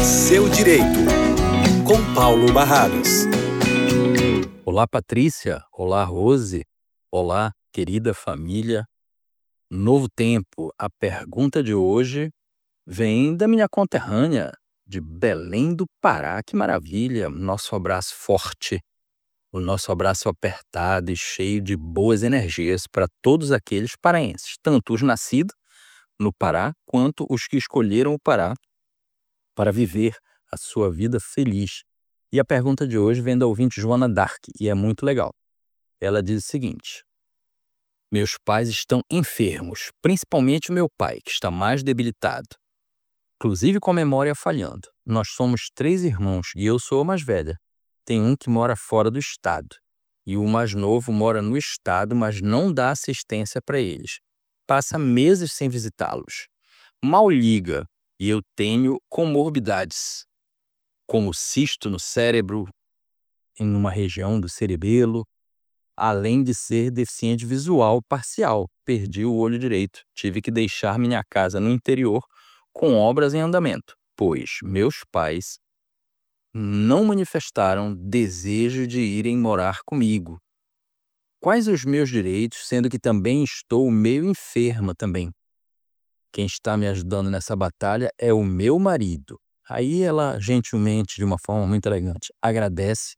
Seu Direito, com Paulo Barradas. Olá, Patrícia. Olá, Rose. Olá, querida família. Novo tempo. A pergunta de hoje vem da minha conterrânea, de Belém do Pará. Que maravilha! Nosso abraço forte, o nosso abraço apertado e cheio de boas energias para todos aqueles paraenses, tanto os nascidos no Pará, quanto os que escolheram o Pará para viver a sua vida feliz. E a pergunta de hoje vem da ouvinte Joana Dark, e é muito legal. Ela diz o seguinte: meus pais estão enfermos, principalmente o meu pai, que está mais debilitado, inclusive com a memória falhando. Nós somos 3 irmãos e eu sou a mais velha. Tem um que mora fora do estado e o mais novo mora no estado, mas não dá assistência para eles. Passa meses sem visitá-los. Mal liga e eu tenho comorbidades, como cisto no cérebro, em uma região do cerebelo, além de ser deficiente visual parcial. Perdi o olho direito. Tive que deixar minha casa no interior com obras em andamento, pois meus pais não manifestaram desejo de irem morar comigo. Quais os meus direitos, sendo que também estou meio enferma também? Quem está me ajudando nessa batalha é o meu marido. Aí ela, gentilmente, de uma forma muito elegante, agradece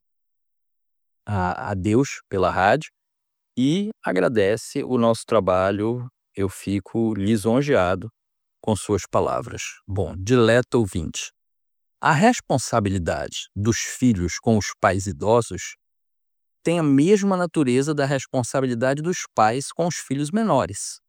a Deus pela rádio e agradece o nosso trabalho. Eu fico lisonjeado com suas palavras. Bom, dileto ouvinte, a responsabilidade dos filhos com os pais idosos tem a mesma natureza da responsabilidade dos pais com os filhos menores.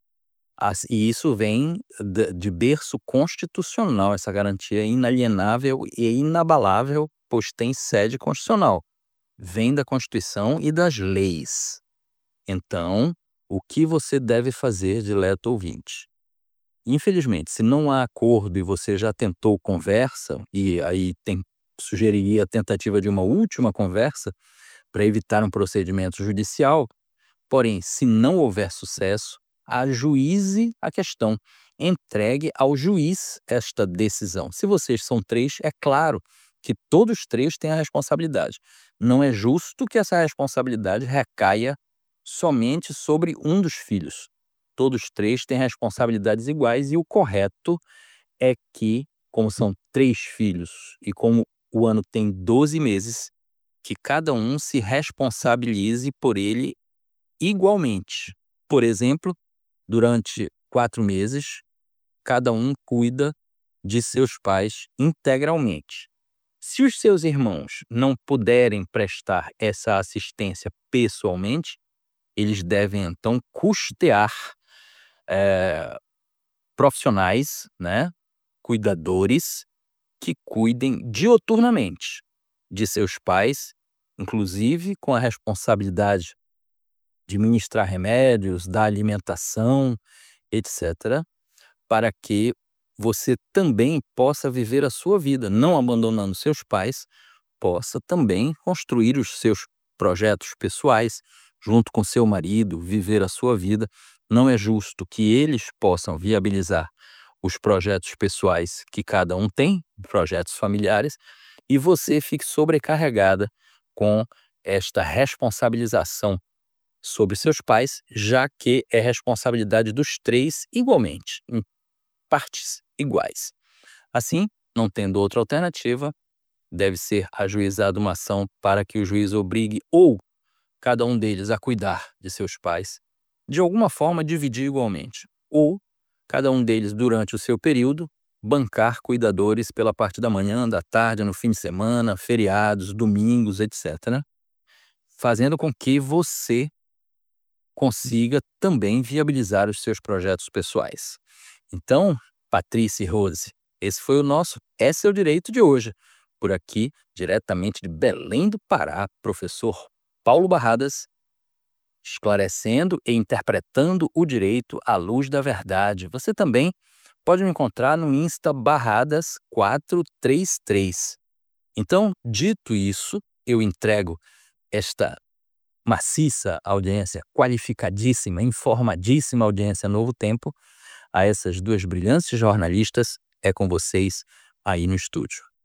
E isso vem de berço constitucional. Essa garantia é inalienável e inabalável, pois tem sede constitucional. Vem da Constituição e das leis. Então, o que você deve fazer, dileto ouvinte? Infelizmente, se não há acordo e você já tentou conversa, e aí sugeriria a tentativa de uma última conversa para evitar um procedimento judicial, porém, se não houver sucesso, ajuize a questão, entregue ao juiz esta decisão. Se vocês são 3, é claro que todos 3 têm a responsabilidade. Não é justo que essa responsabilidade recaia somente sobre um dos filhos. Todos 3 têm responsabilidades iguais e o correto é que, como são 3 filhos e como o ano tem 12 meses, que cada um se responsabilize por ele igualmente. Por exemplo, durante 4 meses, cada um cuida de seus pais integralmente. Se os seus irmãos não puderem prestar essa assistência pessoalmente, eles devem então custear profissionais, né, cuidadores, que cuidem dioturnamente de seus pais, inclusive com a responsabilidade de ministrar remédios, da alimentação, etc., para que você também possa viver a sua vida, não abandonando seus pais, possa também construir os seus projetos pessoais, junto com seu marido, viver a sua vida. Não é justo que eles possam viabilizar os projetos pessoais que cada um tem, projetos familiares, e você fique sobrecarregada com esta responsabilização sobre seus pais, já que é responsabilidade dos 3 igualmente, em partes iguais. Assim, não tendo outra alternativa, deve ser ajuizada uma ação para que o juiz obrigue ou cada um deles a cuidar de seus pais, de alguma forma dividir igualmente, ou cada um deles, durante o seu período, bancar cuidadores pela parte da manhã, da tarde, no fim de semana, feriados, domingos, etc., fazendo com que você consiga também viabilizar os seus projetos pessoais. Então, Patrícia e Rose, esse é o direito de hoje. Por aqui, diretamente de Belém do Pará, professor Paulo Barradas, esclarecendo e interpretando o direito à luz da verdade. Você também pode me encontrar no Insta Barradas433. Então, dito isso, eu entrego esta maciça audiência, qualificadíssima, informadíssima audiência Novo Tempo a essas 2 brilhantes jornalistas. É com vocês, aí no estúdio.